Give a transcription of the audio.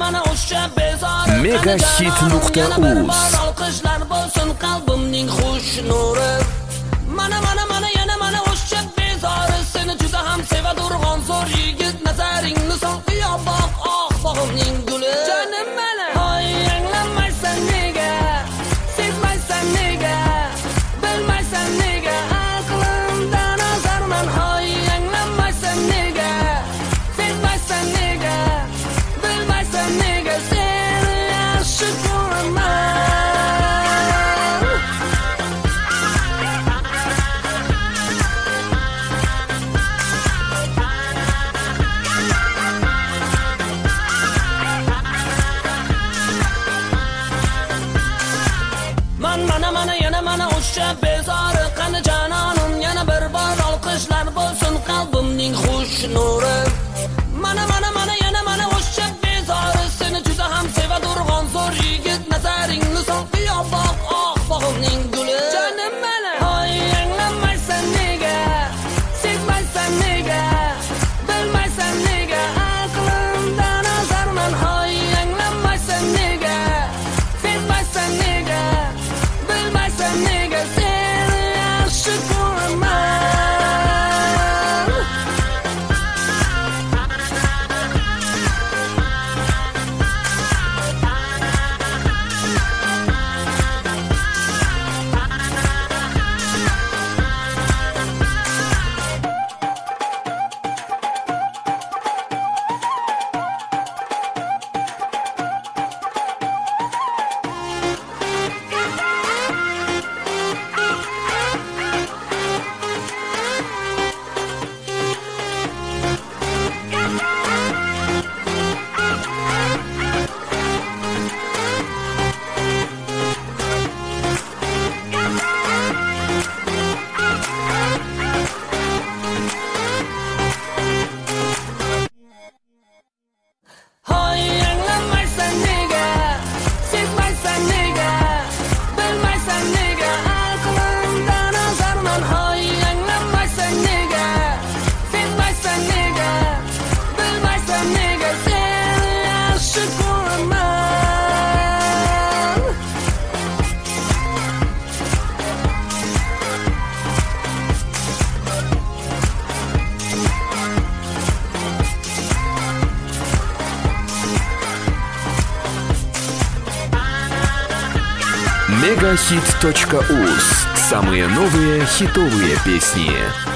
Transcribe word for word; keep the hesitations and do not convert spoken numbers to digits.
Megahit nuqta uz. Alqishlar bo'lsin qalbimning xush nuri. Mana mana mana yana mana o'sha bezori seni juda ham sevadurg'on zo'r yigit nazaringni sol qiyoboq oq bog'imning guli. Jonim mana hoy anglamaysan nega, sezmaysan nega, bilmaysan nega, aqlimdan ozarman. Hoy anglamaysan nega, sezmaysan nega, bilmaysan nega, seni yaxshi ko'raman. Mana mana yana mana o'sha bezori qani janonim yana bir bor olqishlar bo'lsin qalbimning xush nuri. Mana mana mana yana mana o'sha bezori seni juda ham sevadurg'on zo'r yigit nazaringni sol qiyoboq oq bog'imning guli. Jonim mana hoy anglamaysan nega, sezmaysan nega, bilmaysan nega, aqlimdan ozarman. Hoy anglamaysan nega, sezmaysan nega, bilmaysan nega, seni yaxshi ko'raman. Hoy anglamaysan nega, sezmaysan nega, bilmaysan nega, aqlimdan ozarman. Hoy anglamaysan nega, sezmaysan nega, bilmaysan nega, seni yaxshi ko'raman. Megahit точка уз. Самые новые хитовые песни.